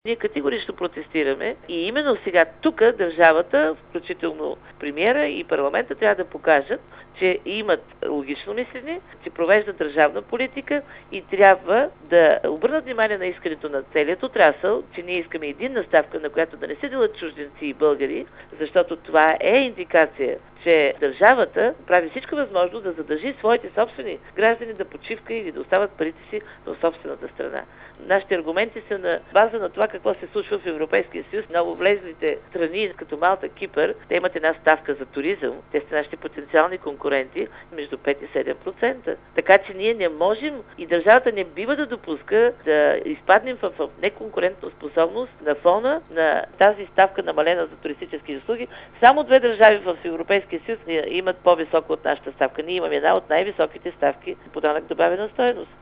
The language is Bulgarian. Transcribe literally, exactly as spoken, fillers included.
Ние категорично протестираме и именно сега тук държавата, включително премиера и парламента, трябва да покажат, че имат логично мислене, че провеждат държавна политика и трябва да обърнат внимание на искането на целият отрасъл, че ние искаме единна ставка, на която да не се делят чужденци и българи, защото това е индикация, че държавата прави всичко възможно да задържи своите собствени граждани да почивка или да остават парите си в собствената страна. Нашите аргументи са на база на това какво се случва в Европейския съюз. Много влезлите страни, като Малта, Кипър, те имат една ставка за туризъм. Те са нашите потенциални конкуренти между пет и седем процента. Така че ние не можем и държавата не бива да допуска да изпаднем в неконкурентна способност на фона на тази ставка намалена за туристически услуги. Само две държави в Европейския съюз имат по-висока от нашата ставка. Ние имаме една от най-високите ставки по данък добавена стойност.